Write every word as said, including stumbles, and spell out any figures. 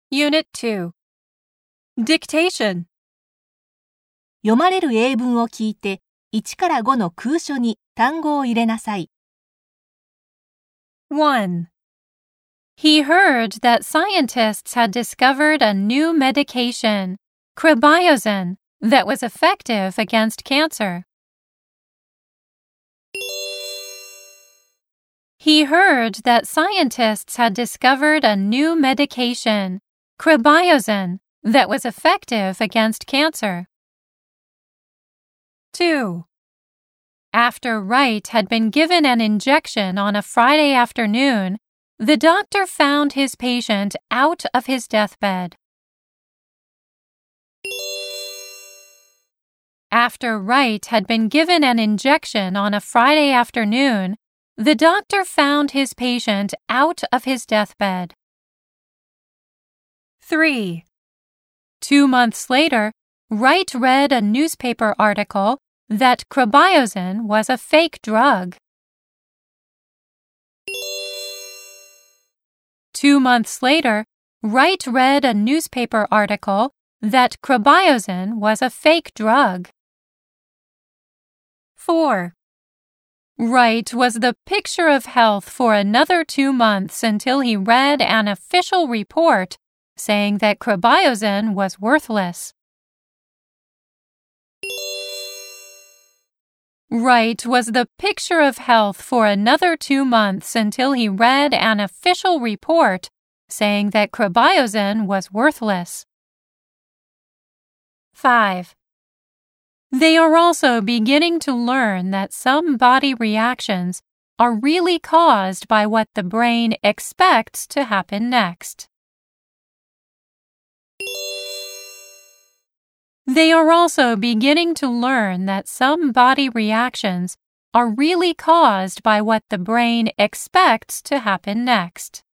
Unit two. Dictation. 読まれる英文を聞いて、いちからごの空書に単語を入れなさい。 one. He heard that scientists had discovered a new medication, Cryobiozin, that was effective against cancer. He heard that scientists had discovered a new medication, Cryobiozin, that was effective against cancer. two. After Wright had been given an injection on a Friday afternoon, the doctor found his patient out of his deathbed. After Wright had been given an injection on a Friday afternoon, the doctor found his patient out of his deathbed. three. Two months later, Wright read a newspaper article that Cryobiozin was a fake drug. Two months later, Wright read a newspaper article that Cryobiozin was a fake drug. four. Wright was the picture of health for another two months until he read an official report saying that Cryobiozin was worthless. Wright was the picture of health for another two months until he read an official report saying that Cryobiozin was worthless. five. They are also beginning to learn that some body reactions are really caused by what the brain expects to happen next. They are also beginning to learn that some body reactions are really caused by what the brain expects to happen next.